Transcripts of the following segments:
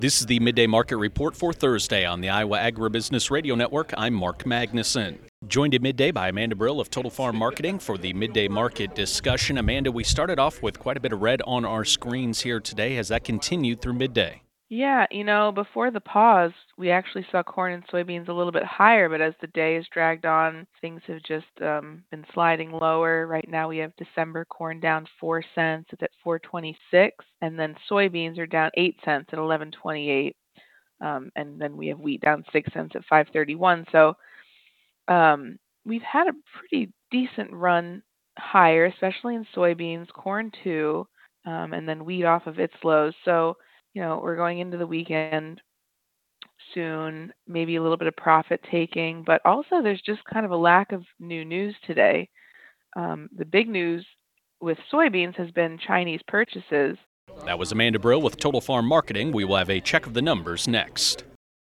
This is the Midday Market Report for Thursday on the Iowa Agribusiness Radio Network. I'm Mark Magnuson. Joined at midday by Amanda Brill of Total Farm Marketing for the Midday Market discussion. Amanda, we started off with quite a bit of red on our screens here today. Has that continued through midday? Yeah, before the pause, we actually saw corn and soybeans a little bit higher, but as the day has dragged on, things have just been sliding lower. Right now we have December corn down 4 cents, it's at 4.26, and then soybeans are down 8 cents at 11.28. And then we have wheat down 6 cents at 5.31. So we've had a pretty decent run higher, especially in soybeans, corn too, and then wheat off of its lows. So we're going into the weekend soon, maybe a little bit of profit taking, but also there's just kind of a lack of new news today. The big news with soybeans has been Chinese purchases. That was Amanda Brill with Total Farm Marketing. We will have a check of the numbers next.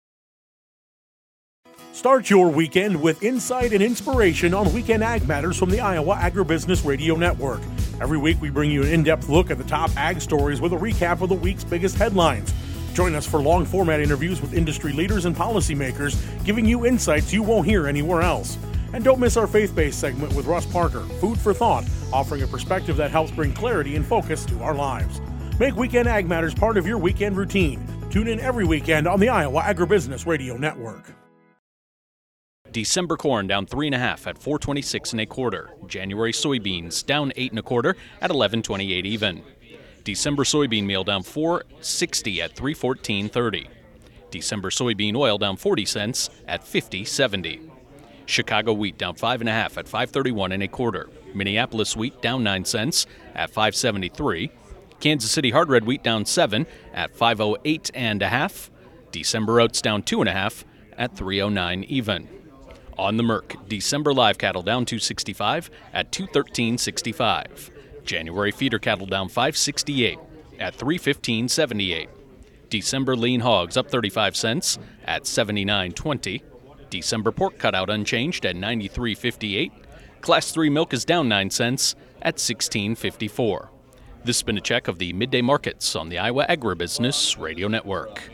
Start your weekend with insight and inspiration on Weekend Ag Matters from the Iowa Agribusiness Radio Network. Every week we bring you an in-depth look at the top ag stories with a recap of the week's biggest headlines. Join us for long-format interviews with industry leaders and policymakers, giving you insights you won't hear anywhere else. And don't miss our faith-based segment with Russ Parker, Food for Thought, offering a perspective that helps bring clarity and focus to our lives. Make Weekend Ag Matters part of your weekend routine. Tune in every weekend on the Iowa Agribusiness Radio Network. December corn down 3.5 at 4.26 1/4. January soybeans down 8 1/4 at 11.28 even. December soybean meal down 4.60 at 3.14.30. December soybean oil down 40 cents at 50.70. Chicago wheat down 5.5 at 5.31 1/4. Minneapolis wheat down 9 cents at 5.73. Kansas City hard red wheat down 7 at 5.08 1/2. December oats down 2.5 at 3.09 even. On the Merc, December live cattle down 2.65 at 213.65. January feeder cattle down 5.68 at 315.78. December lean hogs up 35 cents at 79.20. December pork cutout unchanged at 93.58. Class 3 milk is down 9 cents at 16.54. This has been a check of the midday markets on the Iowa Agribusiness Radio Network.